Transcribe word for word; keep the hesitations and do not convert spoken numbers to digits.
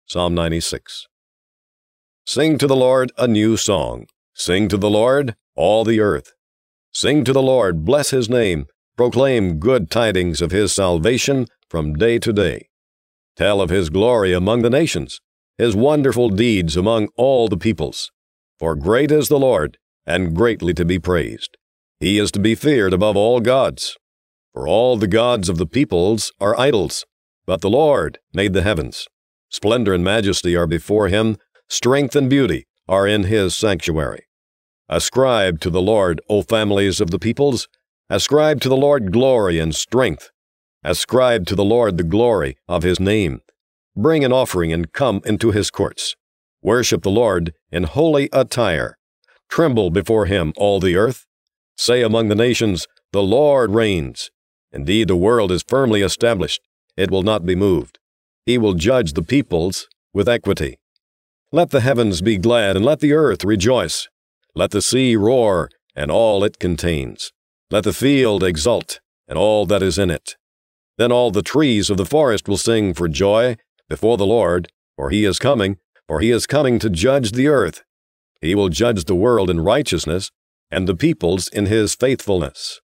Psalm ninety-six. Sing to the Lord a new song. Sing to the Lord, all the earth. Sing to the Lord, bless his name. Proclaim good tidings of his salvation from day to day. Tell of his glory among the nations, his wonderful deeds among all the peoples. For great is the Lord, and greatly to be praised. He is to be feared above all gods. For all the gods of the peoples are idols, but the Lord made the heavens. Splendor and majesty are before him, strength and beauty are in his sanctuary. Ascribe to the Lord, O families of the peoples. Ascribe to the Lord glory and strength. Ascribe to the Lord the glory of his name. Bring an offering and come into his courts. Worship the Lord in holy attire. Tremble before him, all the earth. Say among the nations, the Lord reigns. Indeed, the world is firmly established. It will not be moved. He will judge the peoples with equity. Let the heavens be glad, and let the earth rejoice. Let the sea roar, and all it contains. Let the field exult, and all that is in it. Then all the trees of the forest will sing for joy before the Lord, for he is coming, for he is coming to judge the earth. He will judge the world in righteousness, and the peoples in his faithfulness.